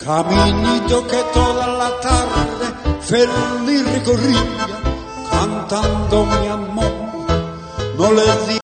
Caminito que toda la tarde feliz recorría, cantando mi amor, no le di